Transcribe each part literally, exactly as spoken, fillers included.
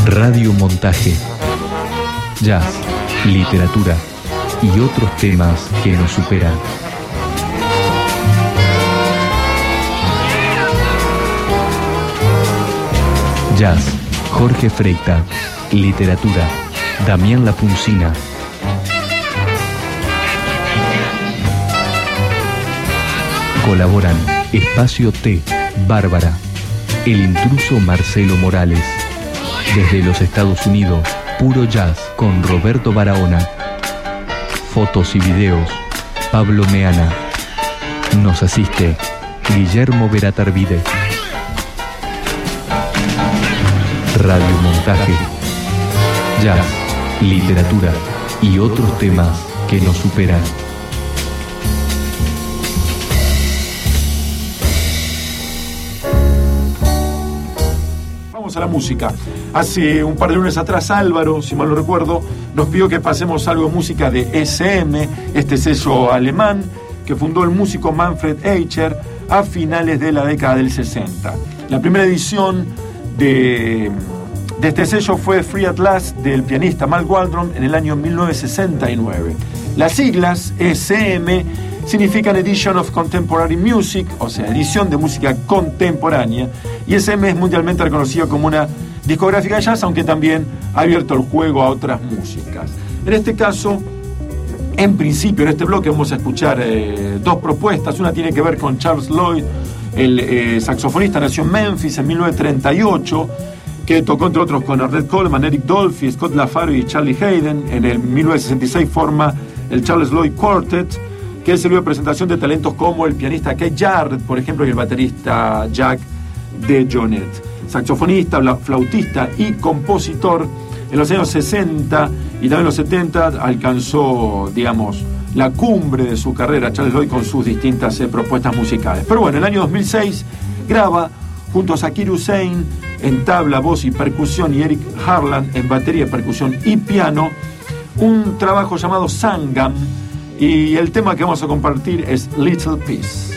Radiomontaje. Jazz, literatura y otros temas que nos superan. Jazz, Jorge Freita. Literatura, Damián Lapuncina. Colaboran Espacio T, Bárbara. El intruso Marcelo Morales. Desde los Estados Unidos, Puro Jazz con Roberto Barahona. Fotos y videos, Pablo Meana. Nos asiste Guillermo Veratarvide. Radiomontaje. Jazz, literatura y otros temas que nos superan. Vamos a la música. Hace un par de lunes atrás Álvaro, si mal no recuerdo, nos pidió que pasemos algo de música de S M, este sello alemán que fundó el músico Manfred Eicher a finales de la década del sesenta. La primera edición de, de este sello fue Free at Last del pianista Mal Waldron en el año mil novecientos sesenta y nueve. Las siglas S M significan Edition of Contemporary Music, o sea, edición de música contemporánea, y S M es mundialmente reconocido como una discográfica de jazz, aunque también ha abierto el juego a otras músicas. En este caso, en principio, en este bloque vamos a escuchar eh, dos propuestas. Una tiene que ver con Charles Lloyd, el eh, saxofonista, nació en Memphis en mil novecientos treinta y ocho, que tocó entre otros con Ardette Coleman, Eric Dolphy, Scott LaFaro y Charlie Hayden. En el mil novecientos sesenta y seis forma el Charles Lloyd Quartet, que sirvió de presentación de talentos como el pianista Keith Jarrett, por ejemplo, y el baterista Jack DeJohnette. Saxofonista, flautista y compositor, en los años sesenta y también en los setenta alcanzó, digamos, la cumbre de su carrera, Charles Lloyd, con sus distintas eh, propuestas musicales. Pero bueno, en el año dos mil seis graba junto a Zakir Hussain en tabla, voz y percusión, y Eric Harlan en batería, percusión y piano, un trabajo llamado Sangam, y el tema que vamos a compartir es Little Peace.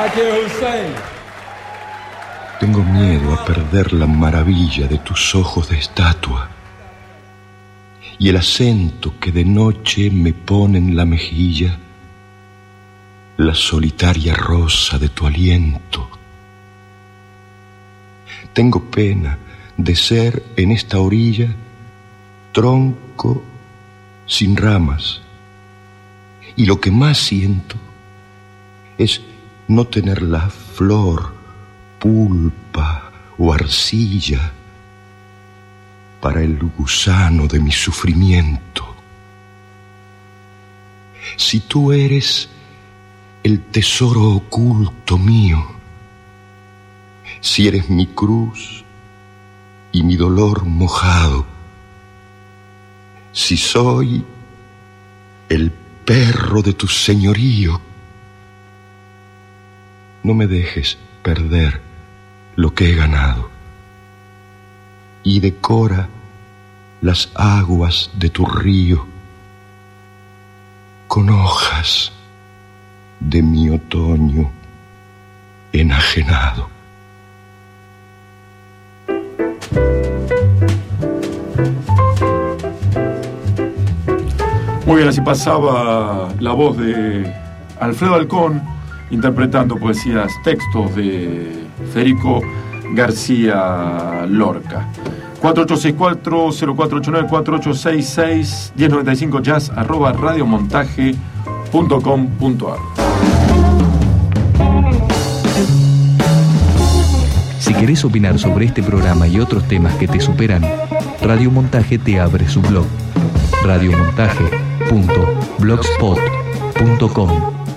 Zakir Hussain. Tengo miedo a perder la maravilla de tus ojos de estatua y el acento que de noche me pone en la mejilla, la solitaria rosa de tu aliento. Tengo pena de ser en esta orilla tronco sin ramas, y lo que más siento es no tener la flor, pulpa o arcilla para el gusano de mi sufrimiento. Si tú eres el tesoro oculto mío, si eres mi cruz y mi dolor mojado, si soy el perro de tu señorío, no me dejes perder lo que he ganado y decora las aguas de tu río con hojas de mi otoño enajenado. Muy bien, así pasaba la voz de Alfredo Alcón interpretando poesías, textos de Federico García Lorca. cuatro ocho seis cuatro, cero cuatro ocho nueve, cuatro ocho seis seis, uno cero nueve cinco jazz arroba radiomontaje punto com punto ar. Si querés opinar sobre este programa y otros temas que te superan, Radio Montaje te abre su blog radiomontaje punto blogspot punto com.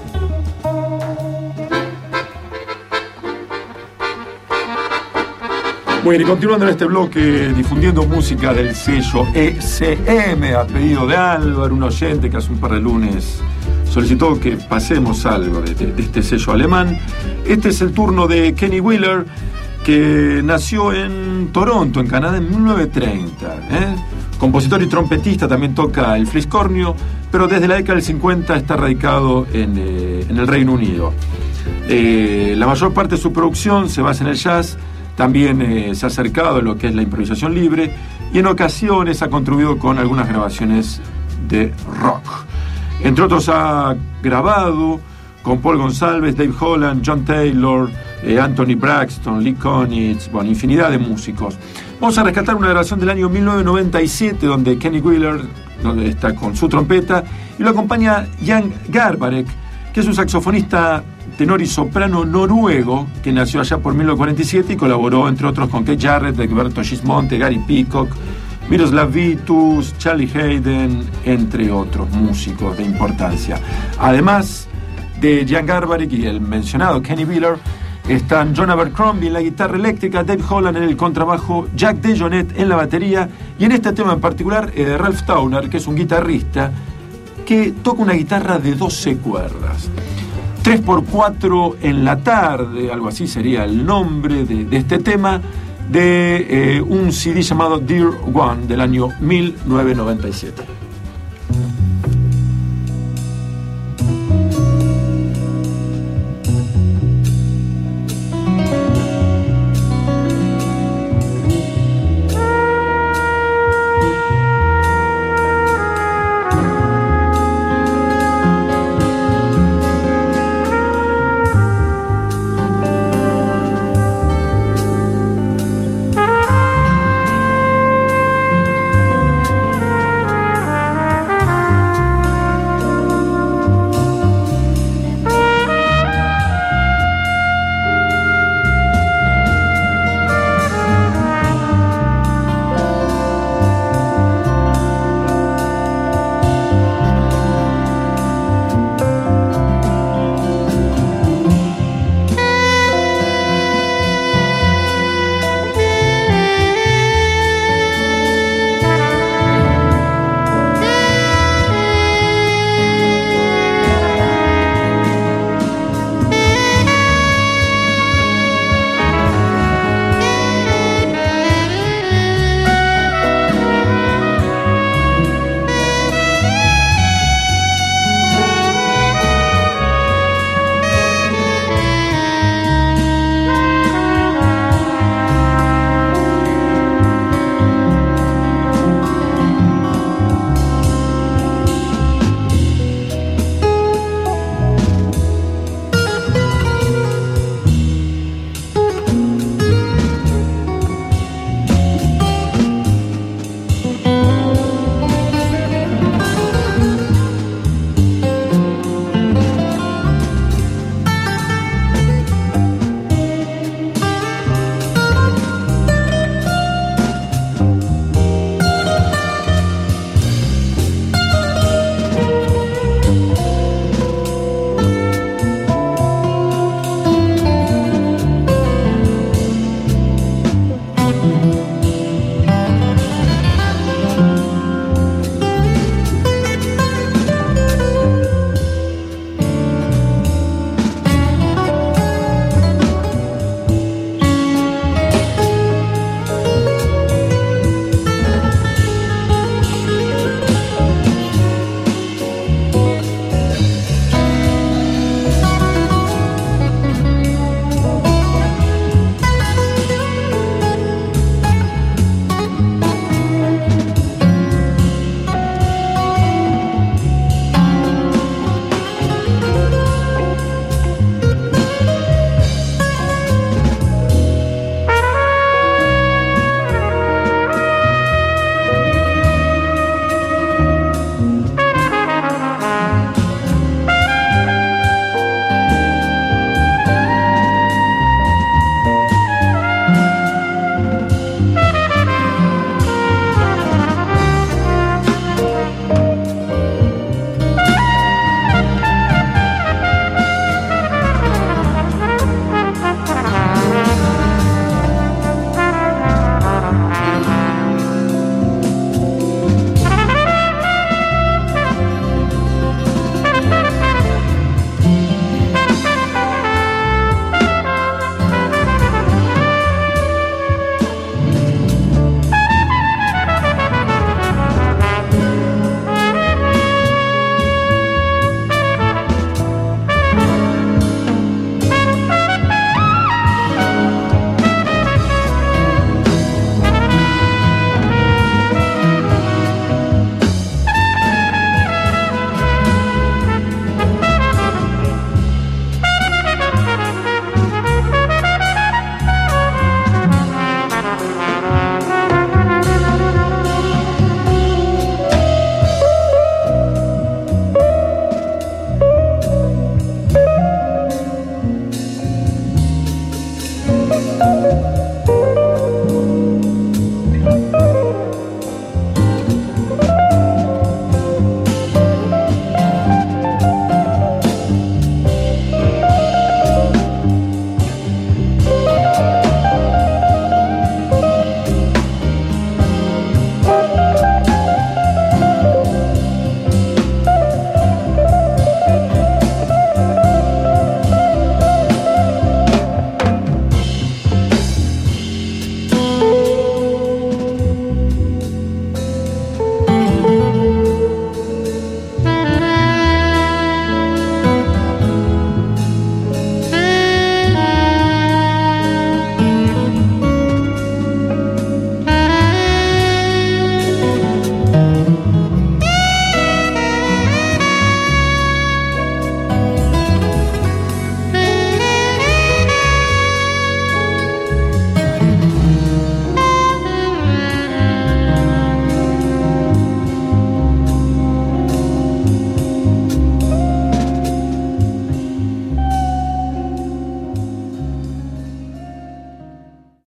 Muy bien, y continuando en este bloque difundiendo música del sello E C M a pedido de Álvaro, un oyente que hace un par de lunes solicitó que pasemos algo de, de, de este sello alemán. Este es el turno de Kenny Wheeler, que nació en Toronto, en Canadá, en mil novecientos treinta. ¿eh? Compositor y trompetista, también toca el fliscornio, pero desde la década del cincuenta está radicado en, eh, en el Reino Unido. Eh, la mayor parte de su producción se basa en el jazz. También eh, se ha acercado a lo que es la improvisación libre y en ocasiones ha contribuido con algunas grabaciones de rock. Entre otros ha grabado con Paul Gonsalves, Dave Holland, John Taylor, eh, Anthony Braxton, Lee Konitz, bueno, infinidad de músicos. Vamos a rescatar una grabación del año mil novecientos noventa y siete donde Kenny Wheeler donde está con su trompeta y lo acompaña Jan Garbarek, que es un saxofonista tenor y soprano noruego que nació allá por mil novecientos cuarenta y siete y colaboró entre otros con Keith Jarrett, Egberto Gismonte, Gary Peacock, Miroslav Vitus, Charlie Hayden, entre otros músicos de importancia. Además de Jan Garbarek y el mencionado Kenny Wheeler, están John Abercrombie en la guitarra eléctrica, Dave Holland en el contrabajo, Jack DeJohnette en la batería y en este tema en particular eh, Ralph Towner, que es un guitarrista que toca una guitarra de doce cuerdas. tres por cuatro en la tarde, algo así sería el nombre de, de este tema, de eh, un C D llamado Dear One del año mil novecientos noventa y siete.